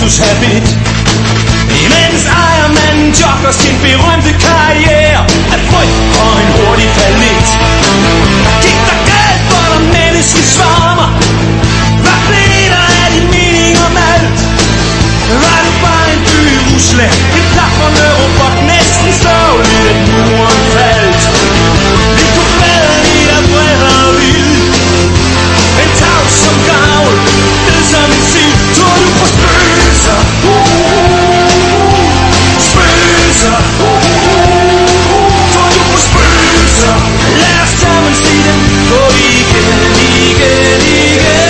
cirkushabit. Imens ejermanden jogger sin berømte karriere af frygt for en hurtig fallit. Gik der galt, hvor der menneskesvarmer? Hvad blev der af din mening om alt? Var det bare en by i Rusland, en plafrende robot, næsten sørgeligt at muren faldt? Vi kunne bladre i dig bredere og vild, en tavs som gavl, ned som en sild. Tror du på spøgelser? Spøgelser. Tror du på spøgelser? Lad os sammen sige dem på igen, igen, igen.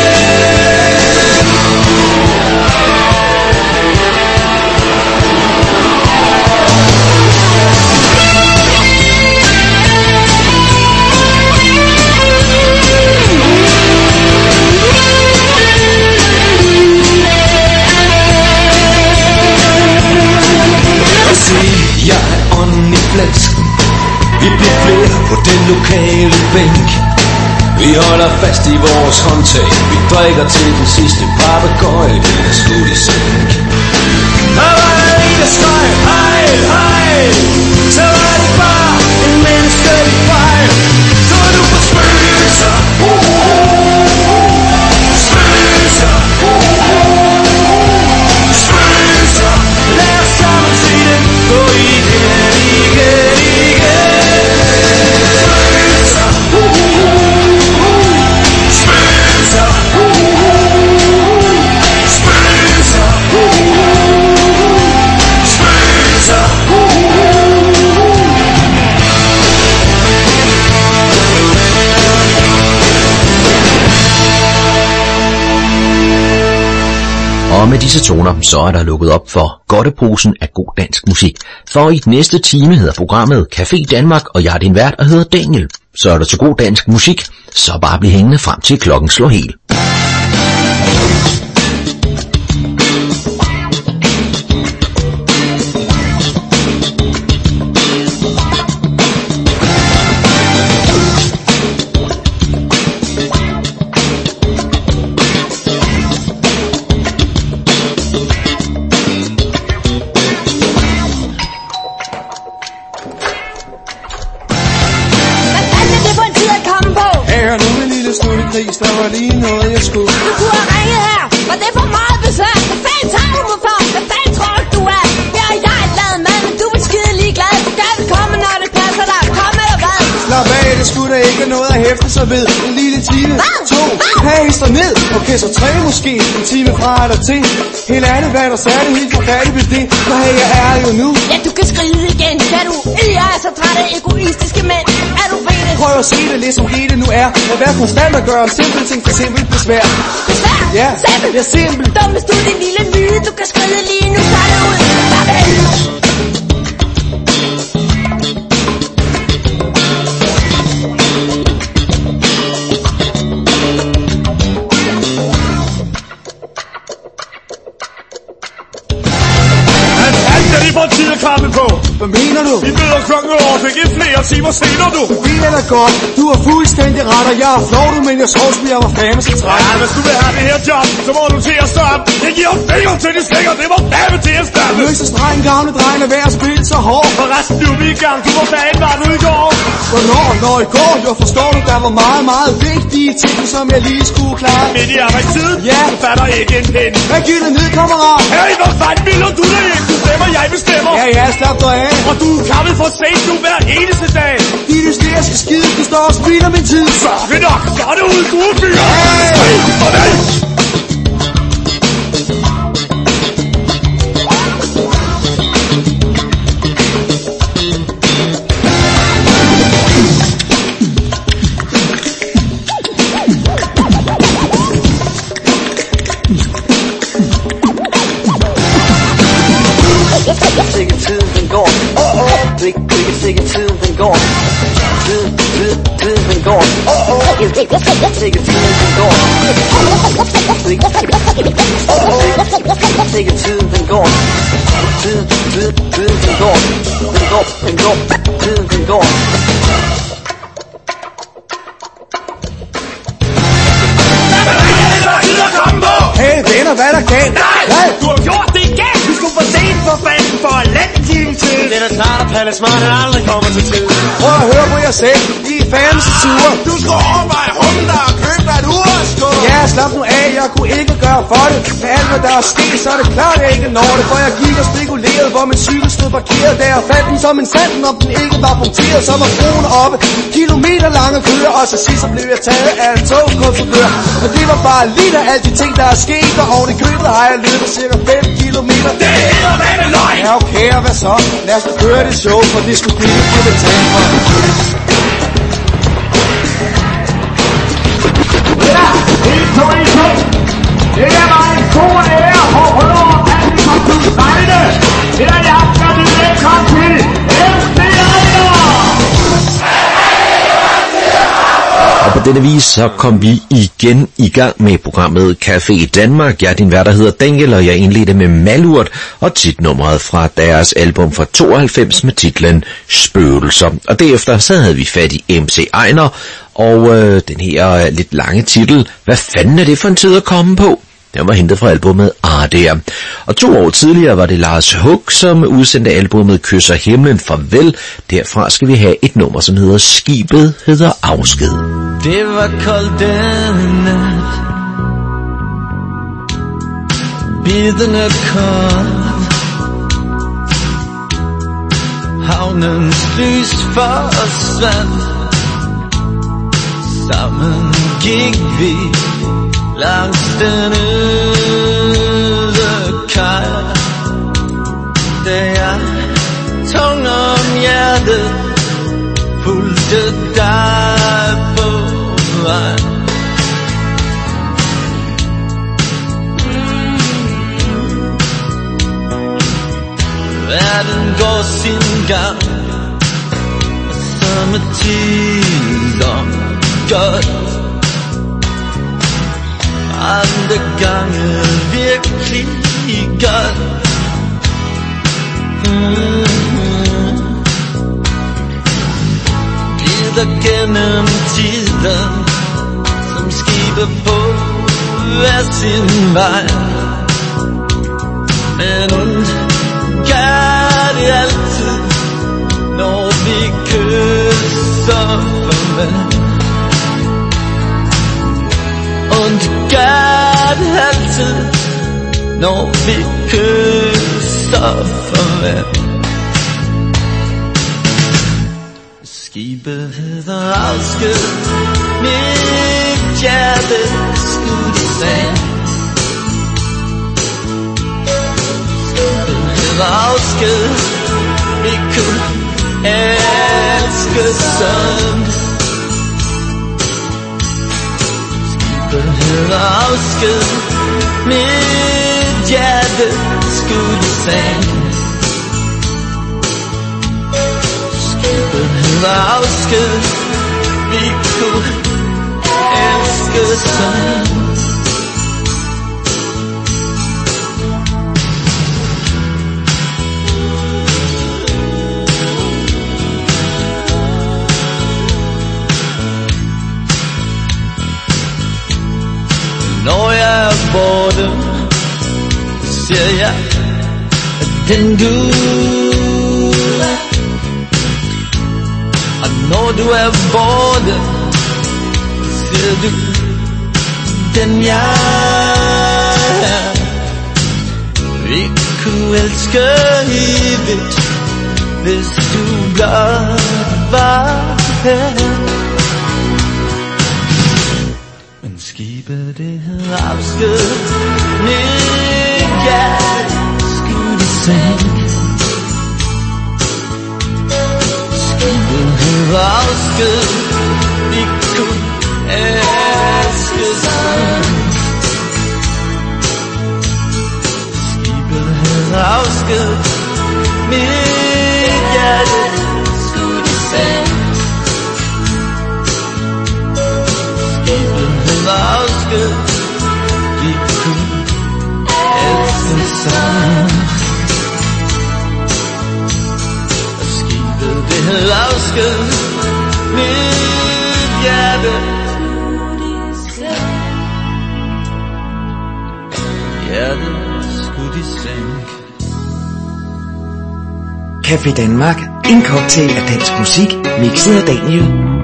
Jeg er ånden i flasken. Vi bliver flere på den lokale bænk. Vi holder fast i vores håndtag. Vi drikker til den sidste papegøje. Den er skudt i sænk. Der var der en, der skreg hejl, hejl. Så var det bare en menneskelig fejl. Tror du på spøgelser? Spøgelser. Spøgelser. Lad os sammen sige det på igen, igen, igen. Spøgelser. Spøgelser. Spøgelser. Spøgelser. Og med disse toner, så er der lukket op for godteposen af god dansk musik. For i den næste time hedder programmet Café Danmark, og jeg er din vært og hedder Daniel. Så er der så god dansk musik, så bare bliv hængende frem til klokken slår helt. Der var lige noget, jeg skulle. Du kunne have ringet her, men det er for meget besøg. Hvad fanden tager du mig for? Hvad fanden tror du er? Her er jeg et ladet mand, men du er skide ligeglad. Du kan vel komme, når det passer dig. Kom eller hvad? Slap af, det skulle da ikke noget at hæfte sig ved. En lille time, 2, hæster ned. Okay, så 3 måske, en time fra eller til. Helt andet, hvad der særligt helt forfærdigt ved det. For hey, jeg er jo nu. Ja, du kan skride igen, kan du? Jeg er så træt af egoistiske mænd. Er du ved det? Prøv at se det lidt som det nu er. At være konstant og gøre om simple ting for simpelt besvær. Besvær? Ja, simpelt? Ja, simpelt. Dum, hvis du er din lille nyde, du kan skride lige nu, så er det ud. Farvel! Tid at kramme på. Hvad mener du? Vi møder klokken over, fik ikke flere timer senere, du. Det er da godt. Du har fuldstændig ret, og jeg er flov, du, men jeg tror, jeg var fandme så træt. Ja, hvis du vil have det her job, så må du til at stå op. Jeg giver fingre til de stikker, det må fandme til at starte. Løse streng, gamle dreng, er ved at spille så hårdt. Forresten, du er i gang, du må fanden var du i går. Hvornår? Når i går, jo forstår du, der var meget, meget vigtige ting, som jeg lige skulle klare. Midt i arbejdstiden? Ja. Du fatter ikke en pind. Hvad giver det ned, kammerat? Hey, hvor fanden vil du det ikke? Du stemmer, jeg bestemmer. Ja, slap dig af. Og du er kammet for sent nu hver eneste dag. De hysteriske skide, du står og spilder min tid. Så er det nok, så er det ude, gode fyre. Hey! Farvel! Sikke tiden den går. Ikke sikke tiden den går. Tiden den går. Sikke tiden den går. Sikke tiden den går. Tiden den går. Den går. Tiden den går. Hey venner, hvad er der galt? Nej, du har gjort det snart, at palismanen aldrig kommer til tid. Prøv at høre på jer selv, I er fandme så sure. Du skal overveje hunden der og købe dig et urskål. Ja, slap nu af, jeg kunne ikke gøre for det. Med alt hvad der er sket, så er det klart, jeg ikke når det. For jeg gik og spekulerede, hvor min cykel stod parkeret. Da jeg fandt den som en sanden, om den ikke var punkteret. Så var broen oppe, kilometer lange køer. Og så sidst så blev jeg taget af en togkontrollør. Og det var bare lige af alle de ting, der er sket. Og oven i købet har jeg løbet cirka 5 kilometer. Det hedder med løgn. Ja, okay, og hvad så? Lad os nu køre det show, for det skulle blive for betalt for. Ja, 1, 2, 1, 2. Det er mig en stor ære for at prøve at vi kom til Vejle. Det er jeg, der vil velkommen til FC Eider. Og på denne vis så kom vi igen i gang med programmet Café Danmark. Jeg er din vært, der hedder Daniel, og jeg indledte med Malurt og titnummeret fra deres album fra 92 med titlen Spøgelser. Og derefter så havde vi fat i MC Eider og den her lidt lange titel, hvad fanden er det for en tid at komme på? Den var hentet fra albumet ADR. Og 2 år tidligere var det Lars Hug, som udsendte albumet Kysser himlen farvel. Derfra skal vi have et nummer, som hedder Skibet hedder afsked. Det var koldt den nat, bidende kold. Havnens lys forsvandt, sammen gik vi langs den øde kaj. Da jeg tung om hjertet fulgte dig på vej. Verden går sin gang, og samme tid om godt. Andre gange virkelig godt. Glider gennem tiden som skibe på hver sin vej. Men ondt gør det altid, når vi kysser farvel. Und gør det altid, når vi kysser farvel. Skibet hedder afsked, mit hjerte skudt i sand. Skibet hedder afsked, vi kunne elske sådan. Skibet hedder afsked, mit hjerte skudt i sand. Skibet hedder afsked, vi kunne elske sådan. Når jeg er borte, ser jeg den du er. Og når du er borte, ser du den jeg er. Vi kunne elske evigt, hvis du blot var her. Skibet det hedder afsked, mit hjerte skudt i sand. Skibet hedder afsked, vi kunne elske sammen. Skibet hedder afsked, mit hjerte skudt i sand. Skibet hedder afsked, vi kunne elske sammen. Skibet det hedder afsked, mit hjerte skudt i sænk. Café Danmark. En cocktail af dansk musik, mixet af Daniel.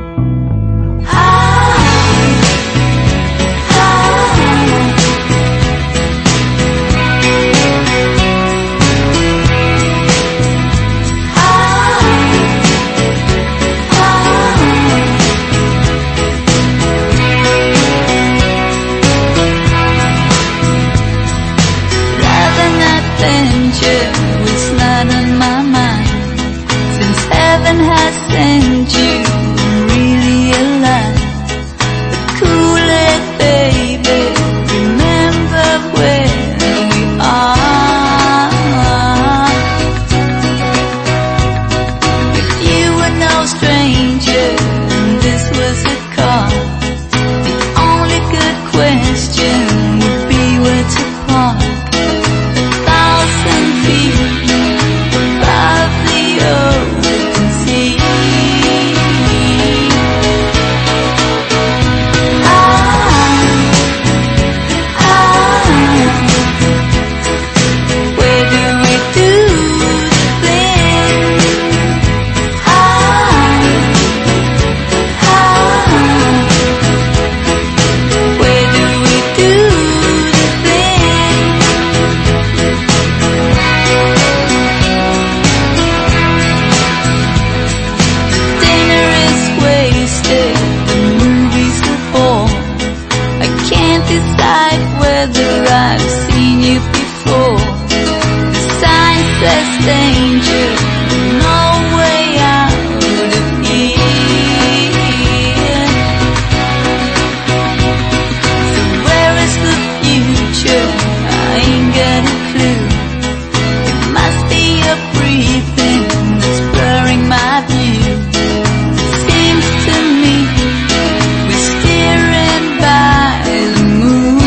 Send you really alive. Cool it, baby. Remember where we are. If you were no stranger and this was a car, the only good question would be where to park. 1,000 feet above the open sea. I've seen you before. The sign says danger, no way out of here. So where is the future? I ain't got a clue. It must be your breathing that's blurring my view. It seems to me we're steering by the moon.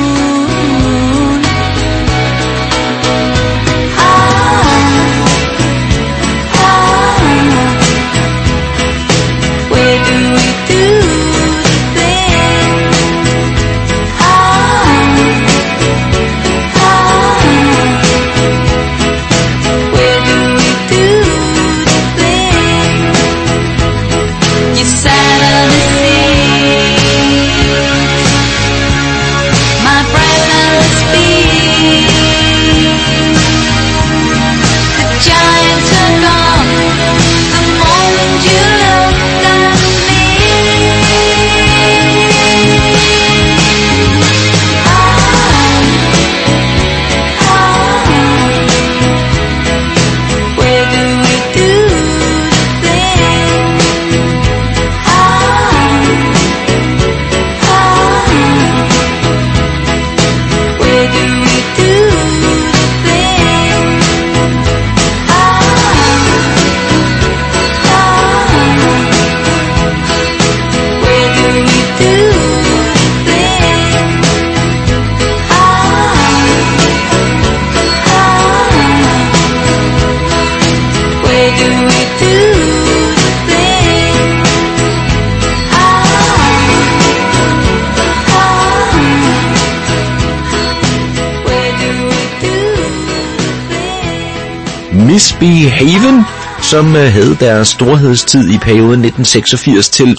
Misbehaven, som havde deres storhedstid i perioden 1986 til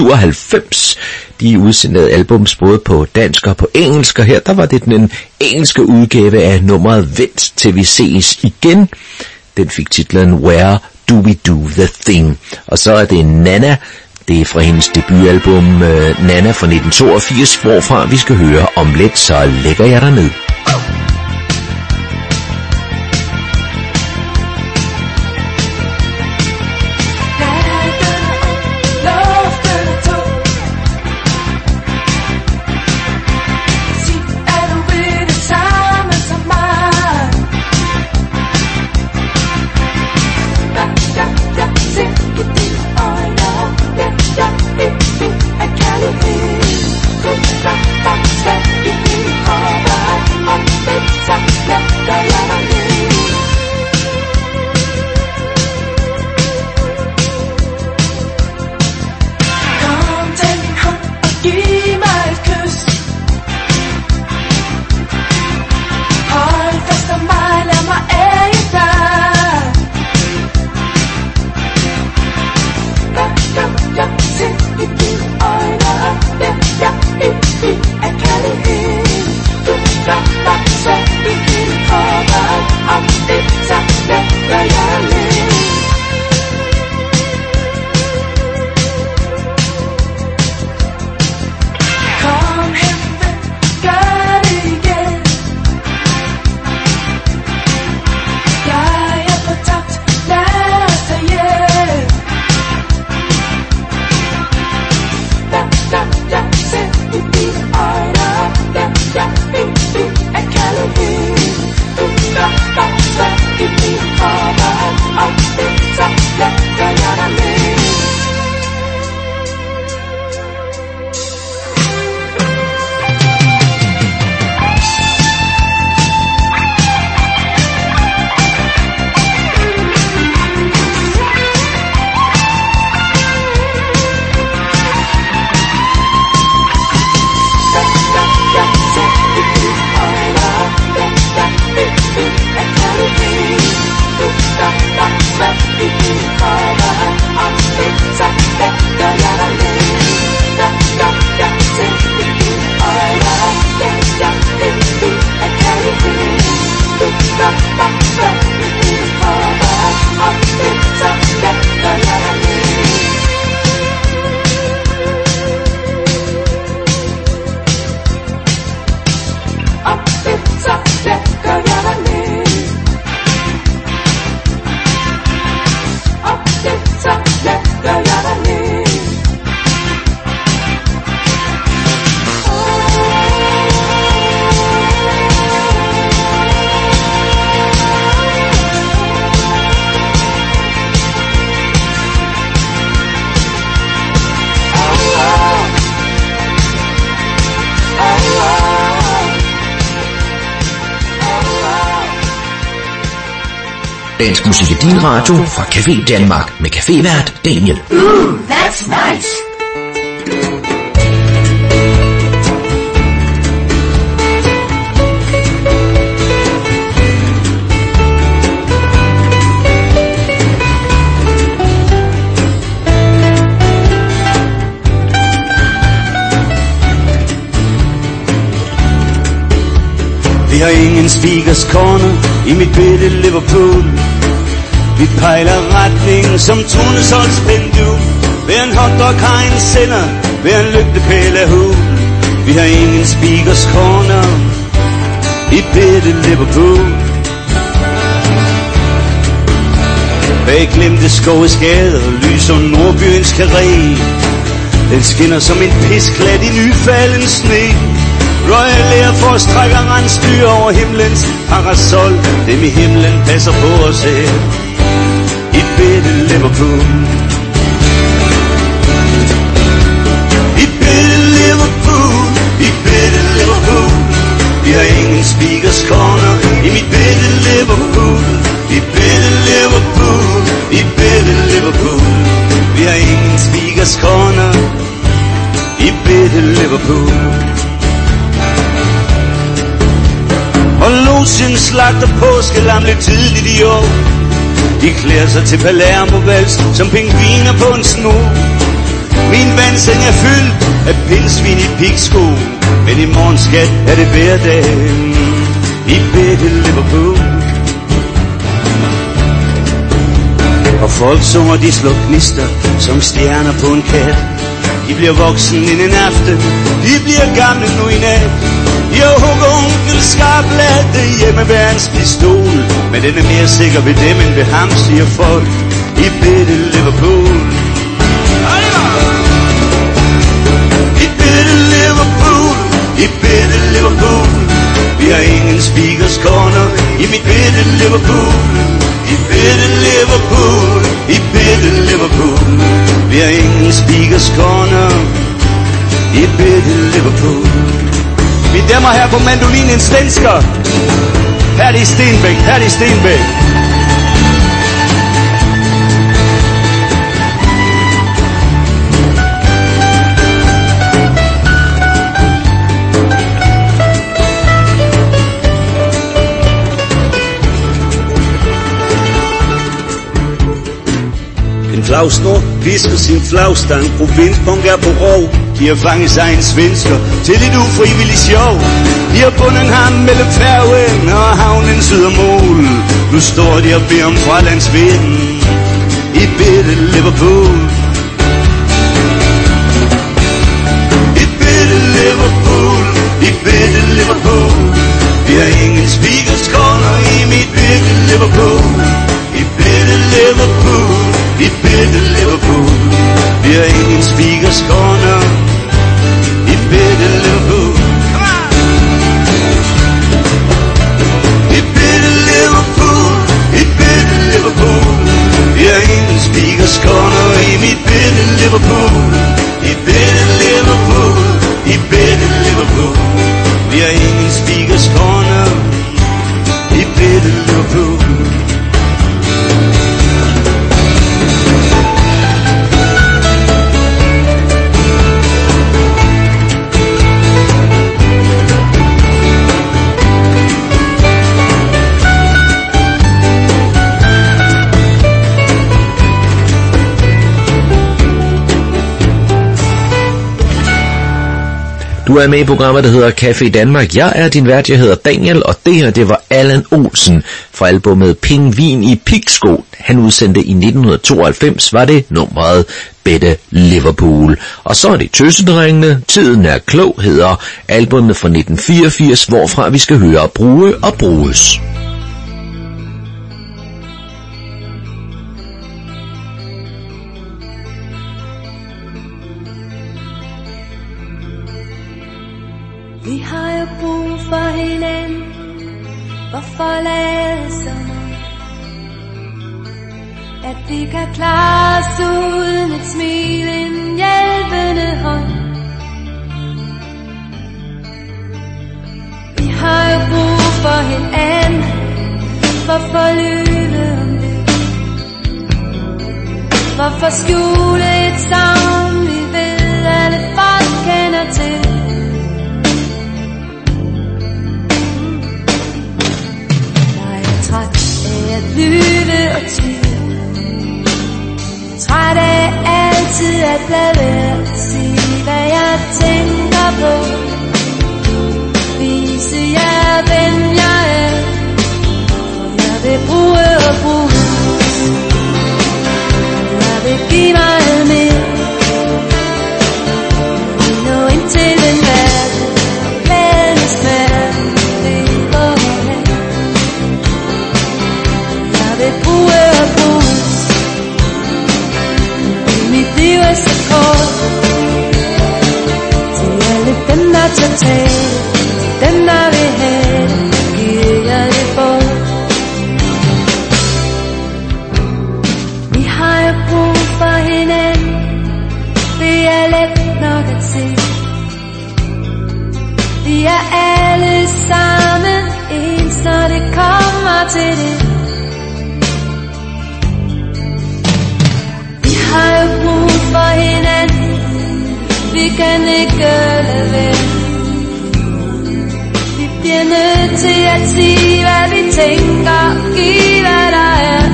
97. De udsendte albums både på dansk og på engelsk, og her der var det den engelske udgave af nummeret Vent til vi ses igen. Den fik titlen Where Do We Do The Thing. Og så er det Nana, det er fra hendes debutalbum Nana fra 1982, hvorfra vi skal høre Om lidt, så lægger jeg dig ned. I can't Dansk musik i din radio fra Café Danmark med cafévært Daniel. That's nice. Vi har ingen speakers corner i mit bitte Liverpool. Vi pejler retningen som Tornesholts pendul. Hver en hotdog har en sender, hver en lygtepæl er hul. Vi har ingen speakers corner i bitte Liverpool. Bag glemte skoves gader lyser Nordbyens karré. Den skinner som en pisklat i nyfalden sne. Royal Air Force trækker rensdyr over himlens parasol. Dem i himlen passer på os her i bitte Liverpool. I bitte Liverpool, i bitte Liverpool. Vi har ingen speakers corner i mit bitte Liverpool. I bitte Liverpool, i bitte Liverpool. Vi har ingen speakers corner i bitte Liverpool. Og logen slagter påskelam lidt tidligt i år. De klæder sig til Palermo-vals som pingviner på en snor. Min vandseng er fyldt af pindsvin i pigsko. Men i morgen, skat, er det hverdag i bitte Liverpool. Og folk sunger, de slår gnister som stjerner på en kat. De bliver voksen inden en aften, de bliver gamle nu i nat. Jo, hugger onkel skarplatte hjemmeværnspistol. Men den er mere sikker ved dem end ved ham, siger folk i bitte Liverpool. I bitte Liverpool, i bitte Liverpool. Vi har ingen speakers corner i mit bitte Liverpool. I bitte Liverpool, i bitte Liverpool. Vi har ingen speakers corner i bitte Liverpool. Mine damer her på mandolin en svensker. Herlig Stenbæk, Herlig Stenbæk. Flagsnor visker sin flagstang. Provinspunk er på rov. De har fanget sig en svensker til et ufrivilligt sjov. De har bundet ham mellem færgen og havnen syd og mål. Nu står de og beder om fralandsvinden i bitte Liverpool. I bitte Liverpool, i bitte Liverpool. Vi har ingen speakers corner i mit bitte Liverpool. I bitte Liverpool, i bitte Liverpool. Vi har ingen speakers corner i bitte Liverpool. I bitte Liverpool, i bitte Liverpool. Vi har ingen speakers corner i mit bitte Liverpool. I bitte Liverpool, i bitte Liverpool. Vi har ingen speakers corner i bitte Liverpool. Du er med i programmet, der hedder Café Danmark. Jeg er din vært, jeg hedder Daniel, og det her, det var Allan Olsen fra albumet Pingvin i Pigsko. Han udsendte i 1992, var det nummeret Bitte Liverpool. Og så er det Tøsedrengene, Tiden er klog, hedder albumet fra 1984, hvorfra vi skal høre Bruge og Bruges. Vi har jo brug for hinanden. Hvorfor lade som at vi kan klare os uden et smil, en hjælpende hånd? Vi har jo brug for hinanden. Hvorfor lyve Hvorfor skjule et savn, vi ved alle folk kender til? Jeg er træt af at lyve og tvivle, træt af altid at lade være at sige, hvad jeg tænker på. Vise jer, hvem jeg er, og jeg vil bruge og bruge. Jeg vil give mig mere, nå ind til den verden, glæden smerten, lever her. Jeg vil bruge og bruge, mit liv er så kort. Til alle dem, der tager tale, dem, der vil have det, giver jeg det bort. Vi har jo brug for hinanden, det er let nok at se. Vi er alle sammen ens, når det kommer til det. Vi har jo brug for hinanden, vi kan ikke lade være. Vi bliver nødt til at sige, hvad vi tænker, give hvad der er.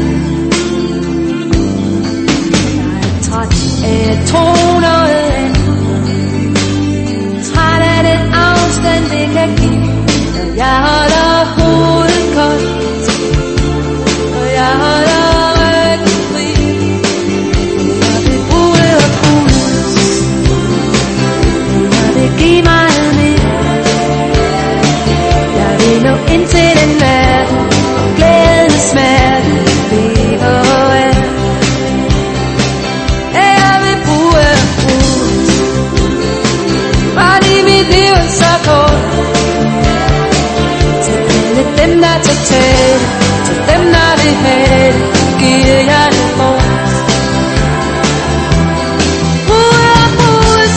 Jeg er træt af at tro noget andet, træt af den afstand det kan give. Og jeg holder hovedet koldt, og jeg holder ryggen fri. Jeg vil bruge og bruge, jeg vil give mig mere. Jeg vil nå ind til den verden, og glæden og smerten lever her. Jeg vil bruge og bruge, fordi mit liv er så kort. Til alle dem, der tager tale, til dem, der vil have det, giver jeg det bort. Bruge og bruge,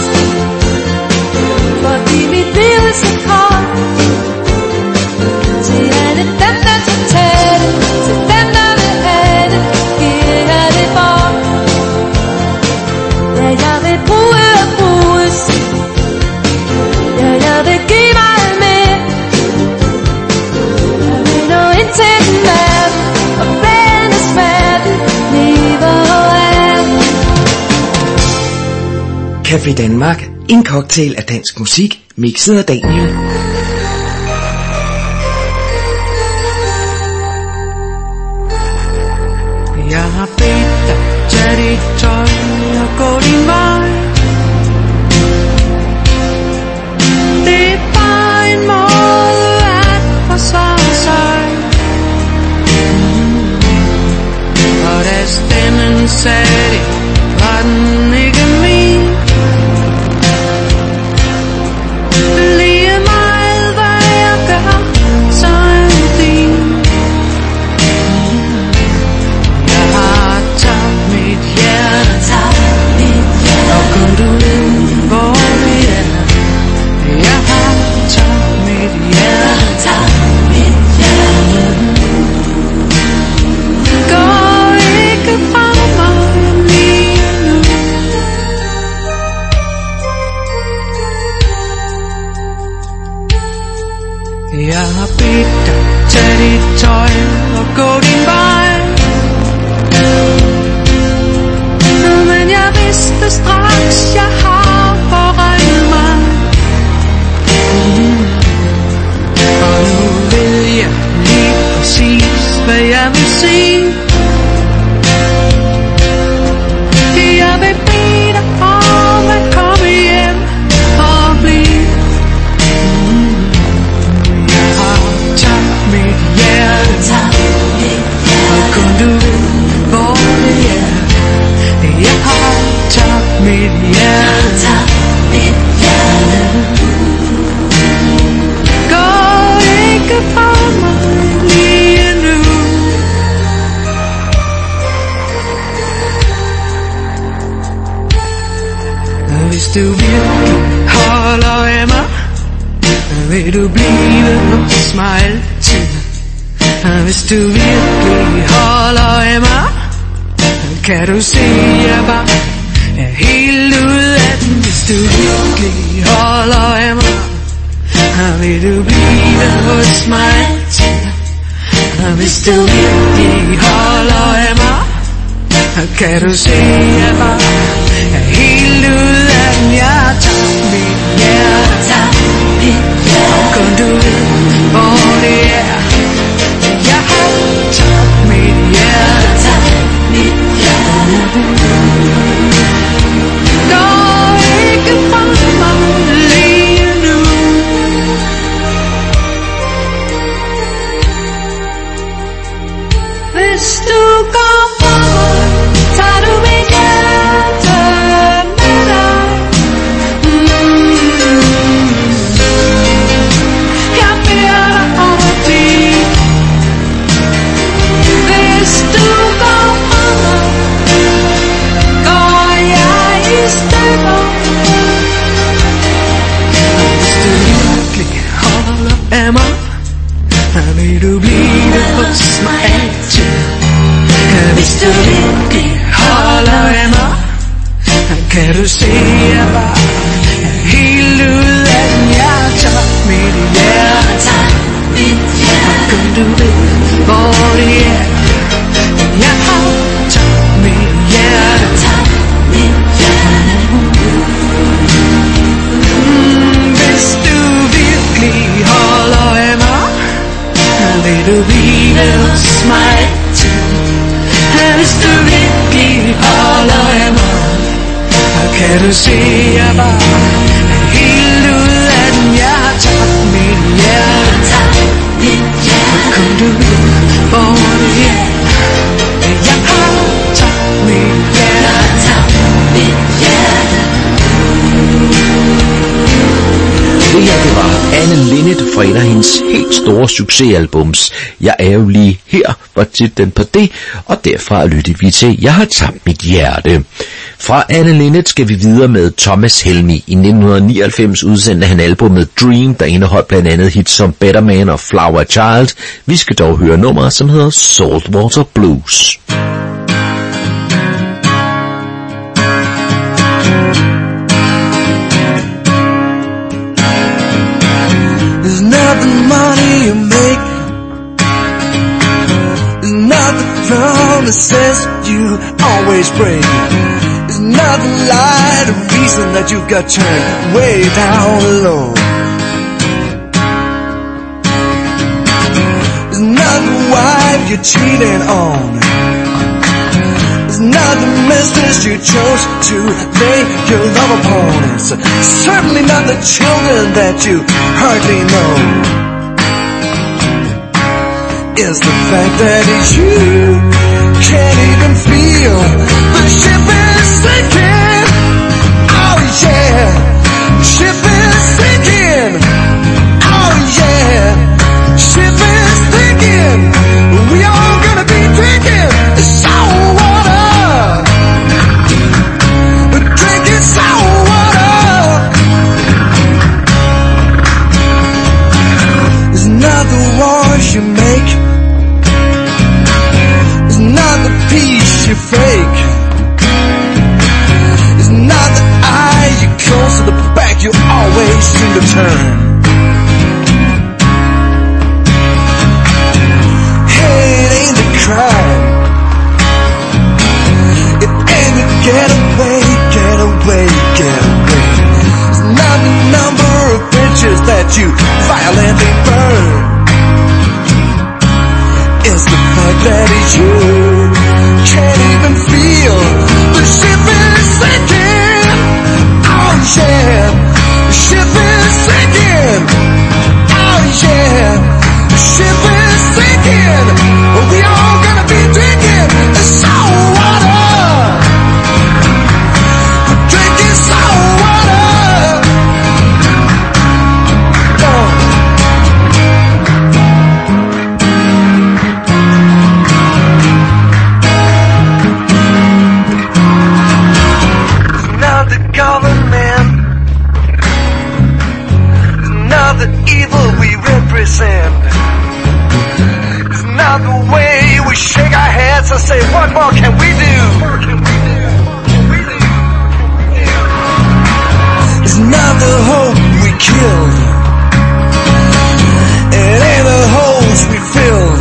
fordi mit liv er så kort. Til alle dem, der tager tale, til dem, der vil have det, giver jeg det bort. Ja, jeg vil bruge og bruge, ja, jeg vil give mig mere. Jeg vil nå ind til den verden, og glæden og smerten lever her. Café Danmark, en cocktail af dansk musik, mixet af Daniel. Jeg har bedt dig, tag dit tøj og gå din vej. Det er bare en måde at forsvare sig. Og da stemmen sagde det, var den ikke min. Lige meget hvad jeg gør, så er det din. Jeg har tabt mit hjerte, og kun du ved hvor det er. Jeg har tabt mit hjerte, gå ikke fra mig lige nu. Jeg har bedt dig, tag dit tøj og gå din vej. Men jeg vidste straks, jeg har forregnet mig. Og nu ved jeg lige præcis, hvad jeg vil sige. Jeg vil bede dig om at komme hjem og blive. Jeg har tabt mit hjerte, og kun du ved hvor det er. Jeg har tabt mit hjerte, gå ikke fra mig lige nu. Hvis du virkelig holder af mig, vil du blive hos mig altid. Hvis du virkelig holder af mig, Kan du se, jeg bare er helt ude af den, hvis du virkelig holder af mig? Vil du blive hos mig altid? Hvis du virkelig holder af mig? Kan du se, jeg bare er helt ude af den? Jeg tager mit hjerte, og kun du ved, hvor det er. Jeg har tabt mit hjerte, går ikke fra mig lige nu. Hvis du går fra mig, tager du mit hjerte med dig. Jeg beder dig om at blive. Hvis du går fra mig, går jeg i stykker. Hvis du virkelig holder af mig, vil du blive hos mig altid. Hvis du virkelig holder af mig, kan du se, jeg bare er helt ude af den. Jeg tager mit hjerte, og kun du ved, hvor det er. Jeg har tabt mit hjerte. Hvis du virkelig holder af mig, vil du blive hos mig altid. Hvis du virkelig holder af mig, kan du se, jeg bare er helt ude af den. Jeg har tabt mit hjerte, og kun du ved, hvor det er. Jeg har tabt mit hjerte. Det her, det var Anne Linnet fra et af hendes helt store succesalbums. Jeg er jo lige her, var titlen på det, og derfra lyttede vi til Jeg har tabt mit hjerte. Fra Anne Linnet skal vi videre med Thomas Helmig. I 1999 udsendte han albumet Dream, der indeholdt blandt andet hits som Better Man og Flower Child. Vi skal dog høre nummeret, som hedder Saltwater Blues. There's not the money you make, there's not the promises you always break, there's not the light of reason that you've got turned way down low. There's not the wife you're cheating on, there's not the mistress you chose to lay your love upon. It's certainly not the children that you hardly know. It's the fact that you can't even feel the ship is sinking. Oh yeah, ship is sinking. Oh yeah, ship is sinking. We all gonna be drinking salt water. Drinking salt water. It's not the wars you make, it's not the peace you fake, it's not the eye you close to the back you always seem to turn. Hey, it ain't the crime, it ain't the get away, get away, get away. It's not the number of bridges that you violently burn. It's the fact that you can't even feel the ship is sinking. Oh yeah, the ship is sinking. Oh yeah, the ship is sinking. We all gonna be drinking salt water. Drinking salt water. It's not the evil we represent. It's not out the way. We shake our heads and say, what more can we do? It's not the hope we killed, it ain't the holes we filled.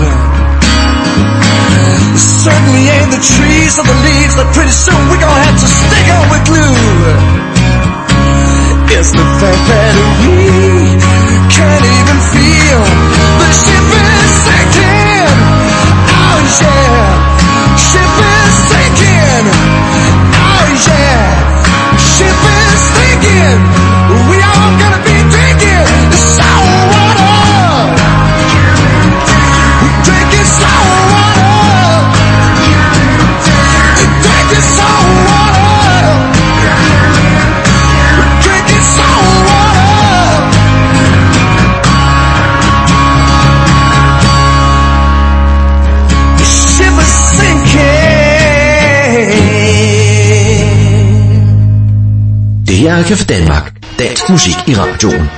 It certainly ain't the trees or the leaves that pretty soon we gonna have to stick on with glue. It's the fact that we can't even feel the ship is sinking. Oh yeah, ship is sinking. Oh yeah, ship is sinking. We all gonna be drinking sour water. Drinking sour water. Drinking sour water. Drinking sour water. The ship is sinking. Det her er Café Danmark. Dansk musik i radioen.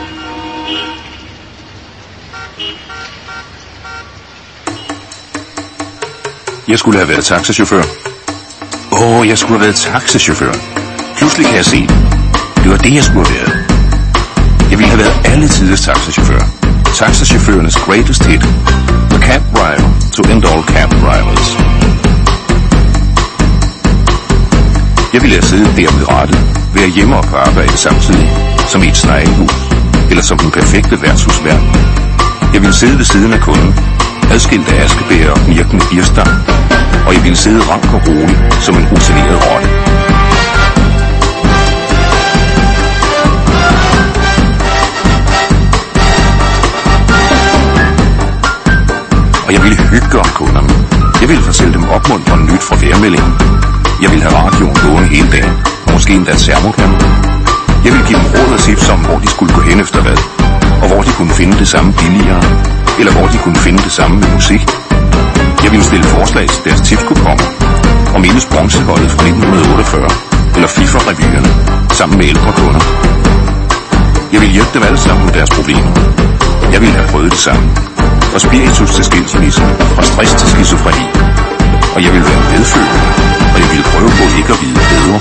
Jeg skulle have været taxachauffør. Jeg skulle have været taxachauffør. Pludselig kan jeg se det. Det var det, jeg skulle have været. Jeg ville have været alle tiders taxachauffør. Taxachaufførernes greatest hit. The cab driver to end all cab drivers. Jeg ville have siddet der ved rattet, være hjemme og på arbejde samtidig, som i et sneglehus, eller som den perfekte værtshusvært. Jeg ville sidde ved siden af kunden, adskilt af askebæger og knirkende birstang, og jeg ville sidde rank og rolig som en rutineret rotte. Og jeg ville hygge om kunderne. Jeg ville fortælle dem opmuntrende nyt fra vejrmeldingen. Jeg ville have radioen gående hele dagen, og måske endda termokammer. Jeg ville give dem råd og tips om, hvor de skulle gå hen efter hvad, og hvor de kunne finde det samme billigere, eller hvor de kunne finde det samme med musik. Jeg ville stille forslag til deres tipskuponer, og mindes bronzeholdet fra 1948, eller FIFA-revyerne, sammen med ældre kunder. Jeg ville hjælpe dem alle sammen med deres problemer. Jeg ville have prøvet det samme. Fra spiritus til skilsmisse, fra stress til skizofreni. Og jeg ville være medfølende, og jeg ville prøve på ikke at vide bedre.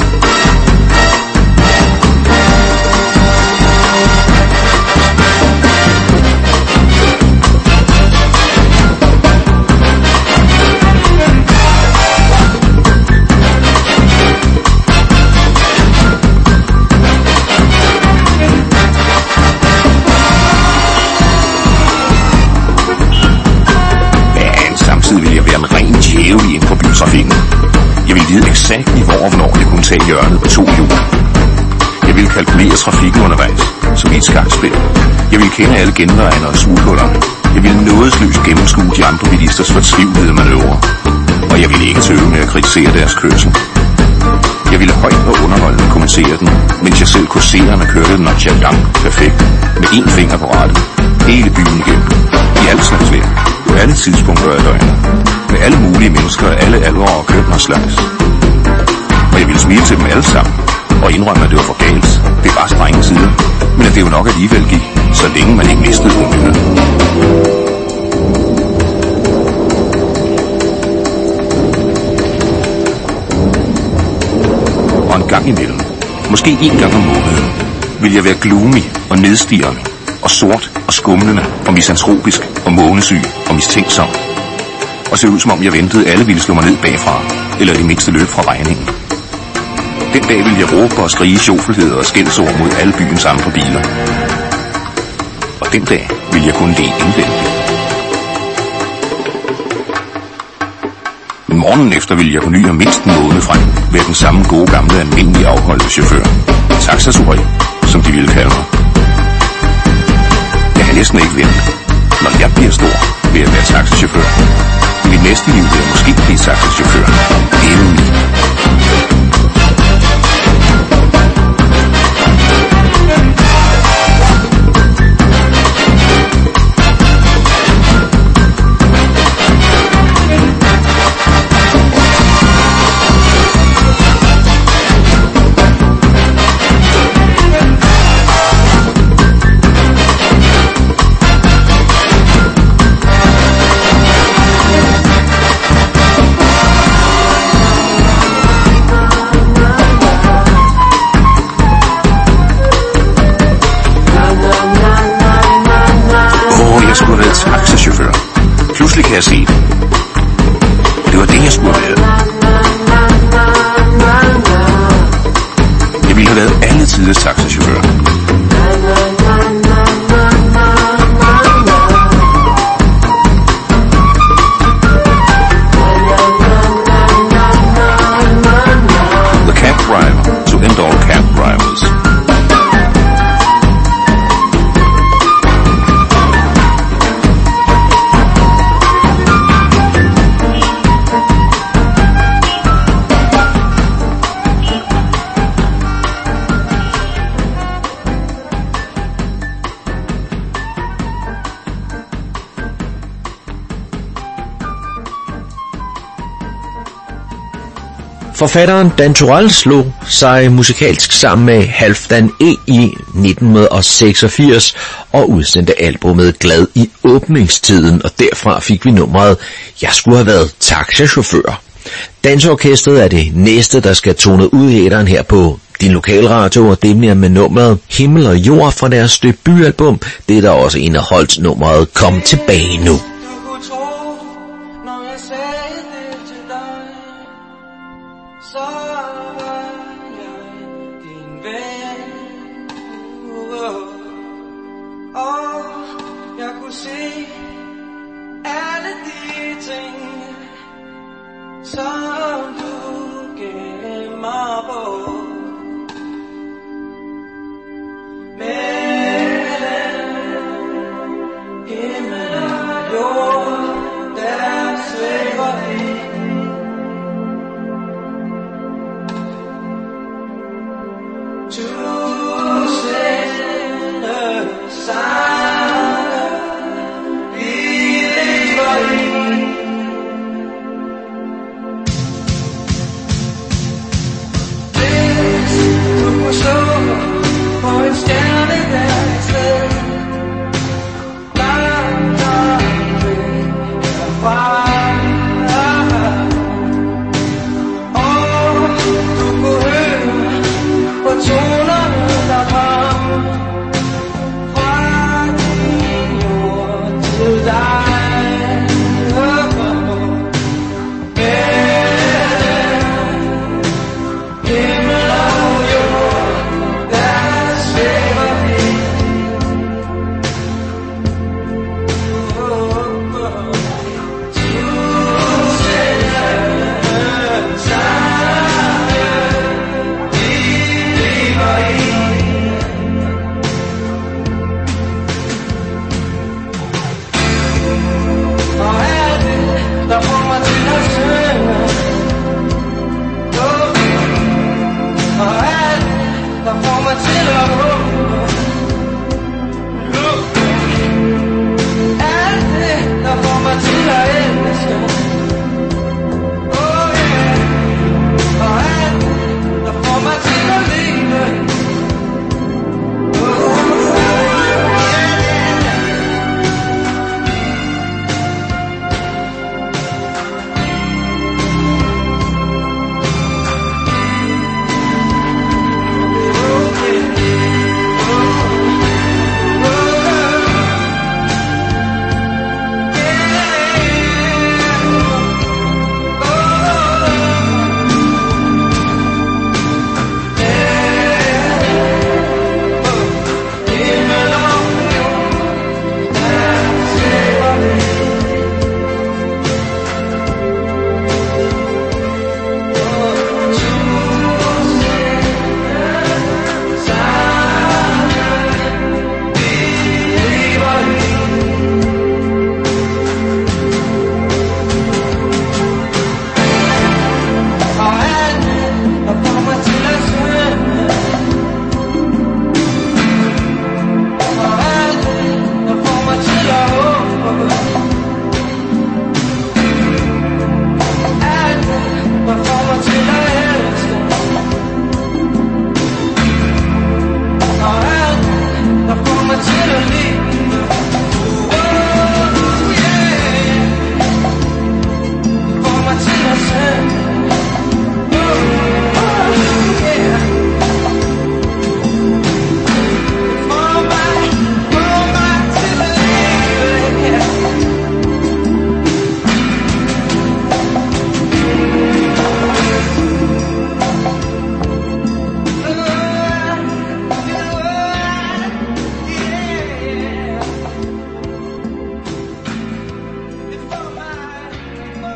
Djævlig ind på bytrafikken. Jeg ville vide eksakt i hvor og hvornår jeg kunne tage hjørnet på 2 hjul. Jeg ville kalkulere trafikken undervejs, som i et skakspil. Jeg ville kende alle genvejene og smuthullerne. Jeg ville nådesløst gennemskue de andre bilisters fortvivlede manøvrer. Og jeg ville ikke tøve med at kritisere deres kørsel. Jeg ville højt og underholdende kommentere den, mens jeg selv kurserende kørte den nonchalant perfekt, med 1 finger på rattet, hele byen igennem, i alt slags vejr, på alle tidspunkter af døgnet, med alle mulige mennesker af alle aldre og køn og slags. Og jeg ville smile til dem alle sammen, og indrømme, at det var for galt. Det var strenge tider, men at det jo nok alligevel gik, så længe man ikke mistede humøret. Og en gang imellem, måske 1 gang om måneden, ville jeg være gloomy og nedstirrende, og sort og skumlende og misantropisk og månesyg og mistænksom. Og se ud som om jeg ventede, alle ville slå mig ned bagfra, eller i det mindste løb fra regningen. Den dag ville jeg råbe og skrige sjoffelheder og skældsord mod alle byens andre biler. Og den dag ville jeg kun le indvendigt. Men morgenen efter ville jeg på ny og mindst en måned frem være den samme gode gamle almindelige afholdte chauffør. Taxasuhøj, som de ville kalde mig. Jeg kan næsten ikke vente. Når jeg bliver stor, vil jeg være taxachauffør. I mit næste liv vil jeg måske blive taxachauffør. Endelig. jeg set. Og det var det, jeg skulle have været. Jeg ville have været alle tiders taxachauffør. The cab driver to end all cab drivers. Forfatteren Dan Turèll slog sig musikalsk sammen med Halfdan E. i 1986 og udsendte albumet Glad i åbningstiden, og derfra fik vi nummeret Jeg skulle have været taxachauffør. Dansorkestret er det næste, der skal tone ud i æteren her på din lokalradio, og det bliver med nummeret Himmel og Jord fra deres debutalbum. Det er der også indeholdt nummeret Kom tilbage nu.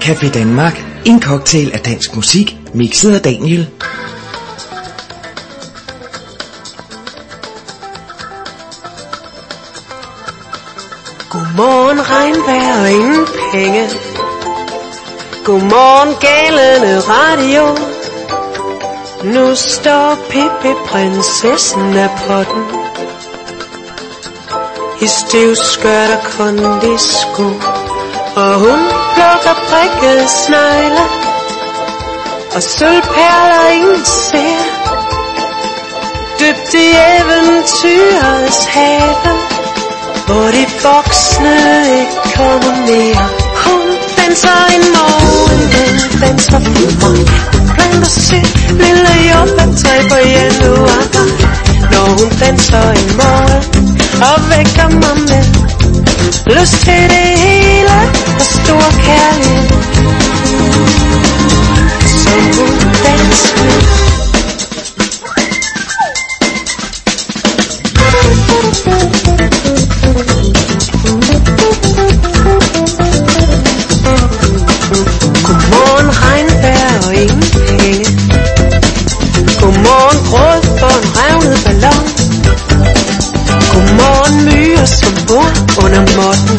Café Danmark. En cocktail af dansk musik, mixet af Daniel. Godmorgen regnvejr og ingen penge. Godmorgen gælende radio. Nu står Pippi prinsessen af potten i stivskørt og kondisko, og hun plukker prikkede snegle og sølvperler ingen ser, dybt i eventyrets have, hvor de voksne ikke kommer mere. Hun danser en morgen, hun danser for mig. Hun planter sit lille jordbærtræ på januar, når hun danser en morgen og vækker mig med lyst til det hele og stor kærlighed, som hun danser med. Godmorgen regnvejr og ingen penge. Godmorgen gråd på en revnet ballon. Godmorgen myrer som bor under måtten,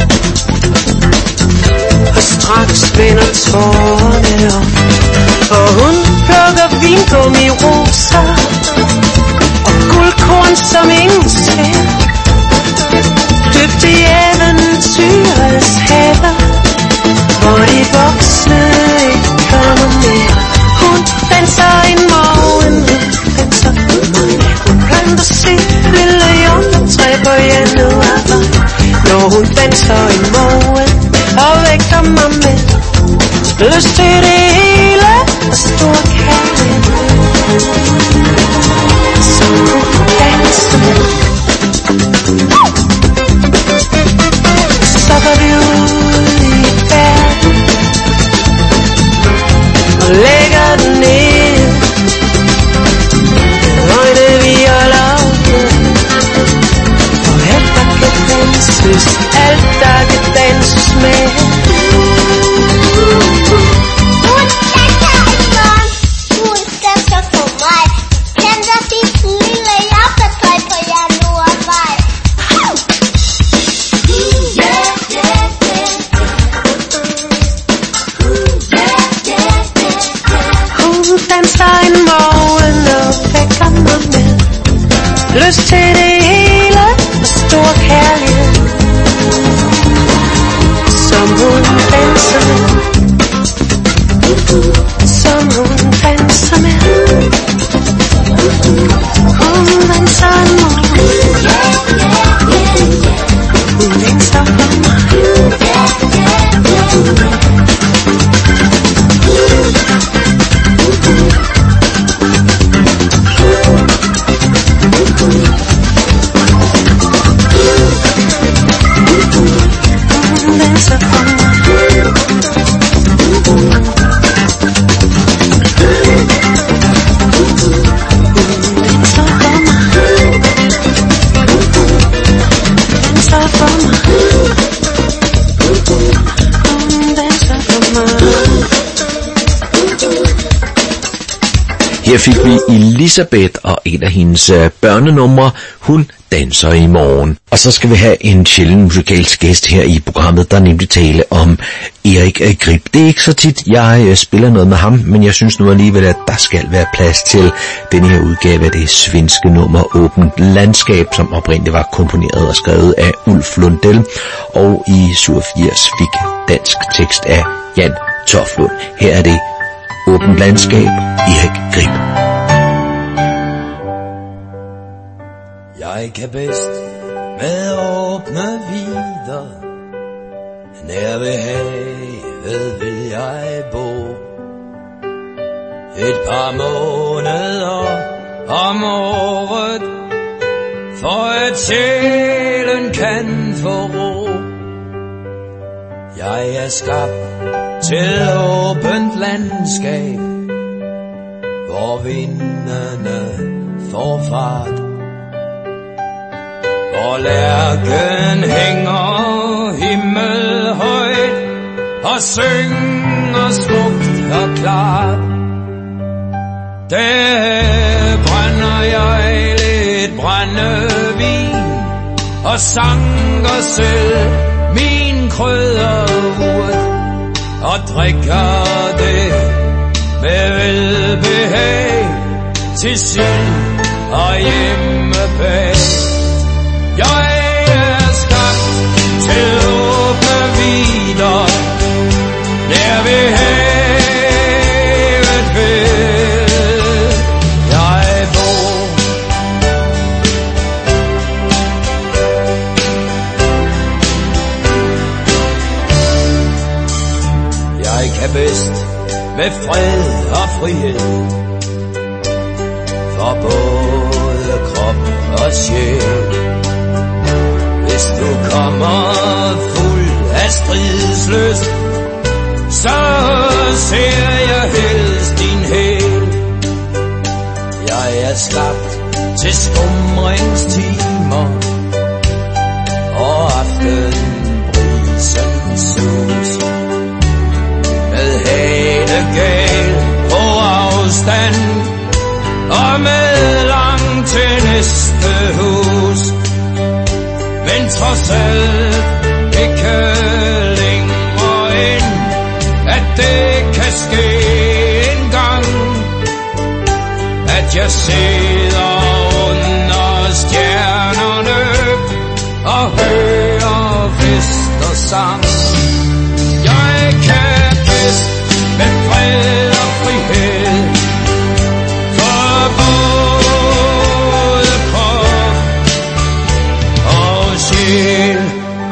og straks vender tårerne op, og hun plukker vingummi roser og guldkorn som ingen ser, dybt i eventyrets have, hvor de voksne ikke kommer mere. Hun danser en morgen, hun danser for mig. Hun planter sit lille jordbærtræ på januar, når hun danser en morgen og vækker mig med lyst til det hele og stor kærlighed, som hun danser med. Så går vi ud i verden og lægger den ned, øjne vi holder åbne, og alt der kan danses, alt der kan danses med. Hun danser for mig, planter sit lille jordbærtræ på januarvej. Hun danser en morgen og vækker mig med lyst til det hele og stor kærlighed, som hun danser med, som hun danser med. Hun danser en morgen, hun danser for mig. Her fik vi Elisabeth og et af hendes børnenumre, Hun danser i morgen. Og så skal vi have en sjælden musikalsk gæst her i programmet, der nemlig tale om Erik Grip. Det er ikke så tit, jeg spiller noget med ham, men jeg synes nu alligevel, at der skal være plads til denne her udgave af det svenske nummer Åbent Landskab, som oprindeligt var komponeret og skrevet af Ulf Lundell, og i 87 fik dansk tekst af Jan Toflund. Her er det Åbent Landskab, Erik Grip. Jeg kan bedst med åbne vider, nær ved havet vil jeg bo. Et par måneder om året, for at sjælen kan få ro. Jeg er skabt til åbent landskab, hvor vindene får fart, hvor lærken hænger himmelhøjt og synger klart. Der brænder jeg lidt brændevin og sanker selv min krydderurt og drikker det med velbehag til sild og hjemmebag. Jeg er skabt til åbne vidder nær ved havet vil jeg bo. Jeg kan bedst med fred og frihed for både krop og sjæl. Hvis du kommer fuld af stridslyst, så ser jeg helst din hæl. Jeg er skabt til skumringstimer og aftenbrisens sus. Med hanegal på afstand og med langt til næste hus. Men trods alt ikke længere end at det kan ske en gang, at jeg sidder under stjernerne og hører fest og sang. Jeg kan bedst med fred og frihed for både krop og sjæl.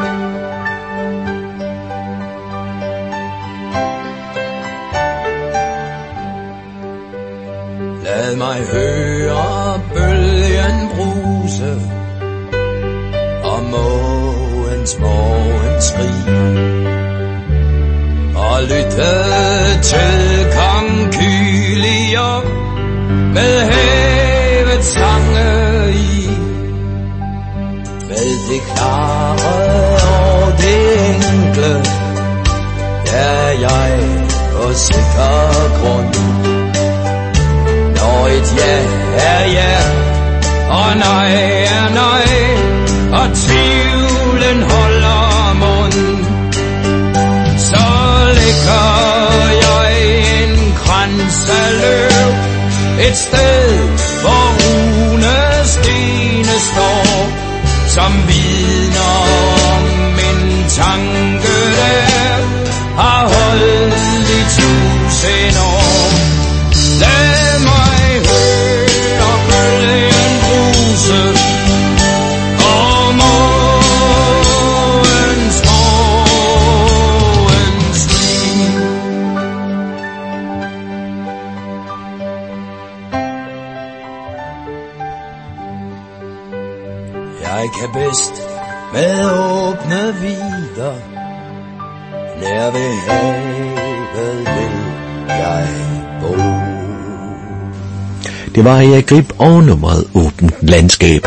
Lad mig høre bølgen bruse og mågens morgenskrig og lytte til konkylier med havets sange i. Med det klare og det enkle er jeg på sikker grund. Når et ja er ja og nej er nej og tvivlen holder mund, så lægger jeg en krans af løv et sted, hvor runestene står, som vidner om en tanke, der har holdt i 1000 år. Lad mig høre bølgen bruse og mågens morgenskrig. Jeg kan bedst med åbne vidder nær ved havet vil jeg bo. Det var Erik Grip og nummeret Åbent Landskab.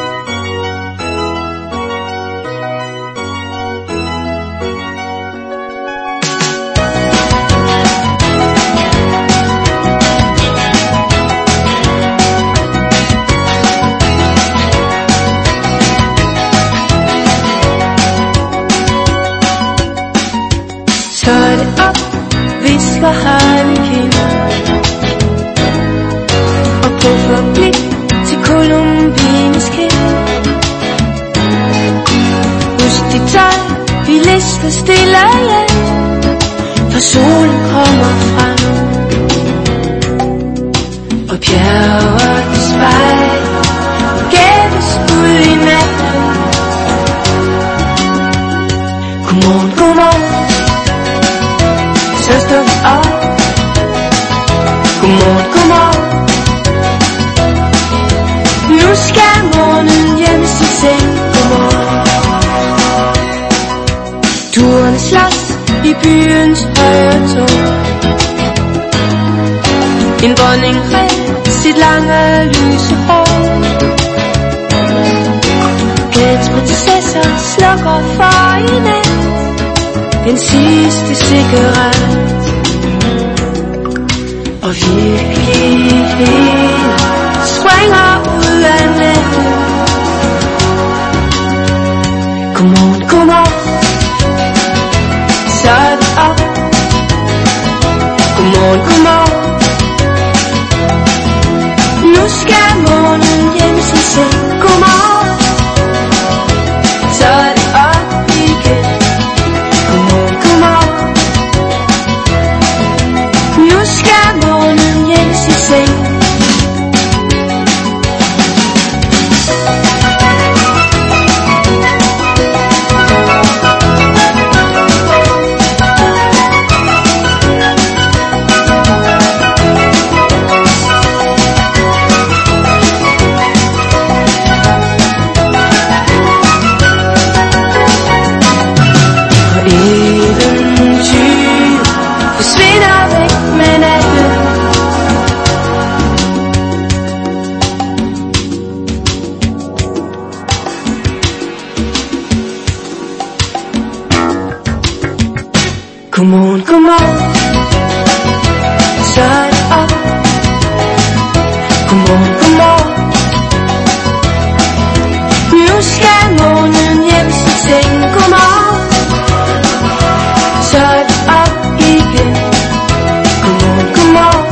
Så er det op, visker Harlekin og på forbi til Columbines kind. Husk de tøj, vi lister stille hjem, for solen kommer frem og bjergets spejl gættes ud i natten. Godmorgen, godmorgen, så står vi op. Godmorgen, godmorgen, nu skal morgenen hjem til seng. Godmorgen. Turene slås i byens høje tog. En dronning red sit lange lyse hår. Gadens prinsesser slukker for i nat den sidste cigaret. og virkeligheden springer ud af natten. Godmorgen, godmorgen, så er det op. Godmorgen, godmorgen, nu skal månen hjem til seng. Godmorgen, så er det op igen. Godmorgen, godmorgen, nu skal månen hjem til seng. Godmorgen, godmorgen, så er det op. Godmorgen, godmorgen, nu skal månen hjem til seng. Godmorgen, så er det op igen. Godmorgen, godmorgen,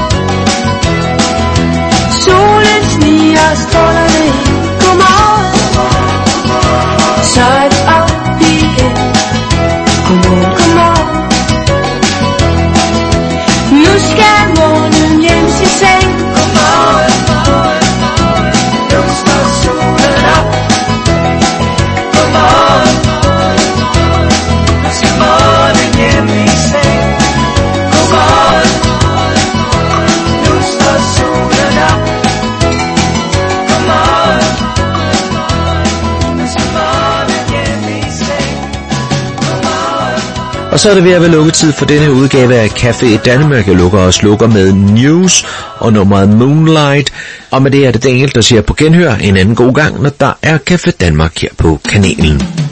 solen sniger og stråler ned. Godmorgen, så er det op igen. Godmorgen, godmorgen, nu skal månen hjem til seng. Godmorgen, nu står solen op. Godmorgen, nu skal månen hjem i seng. Godmorgen, nu står solen op. Godmorgen, nu skal månen hjem i seng. Og så er det ved at være lukketid for denne udgave af Café Danmark. Jeg lukker og slukker med News og nummeret Moonlight. Og med det er det Daniel, der siger på genhør en anden god gang, når der er Café Danmark her på kanalen.